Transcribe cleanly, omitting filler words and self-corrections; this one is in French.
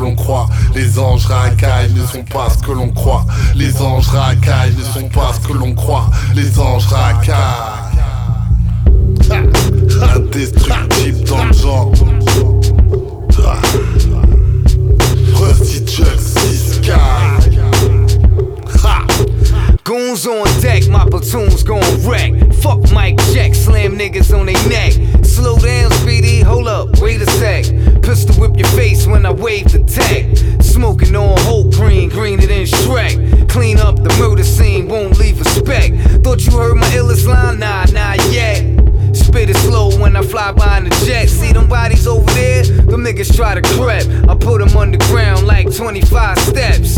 l'on croit. Les anges racailles ne sont pas ce que l'on croit. Les anges racailles ne sont pas ce que l'on croit. Les anges racailles. Indestructible dans le genre. Rusty Chuck 6K. Goons on deck, my platoon's gon' wreck. Fuck Mike Jack, slam niggas on they neck. Slow down, Speedy, hold up, wait a sec. Pistol whip your face when I wave the tech. Smoking on Hope Green, greener than Shrek. Clean up the murder scene, won't leave a speck. Thought you heard my illest line? Nah, not yet. Spit it slow when I fly by in the jet. See them bodies over there? Them niggas try to crep. I put them underground like 25 steps.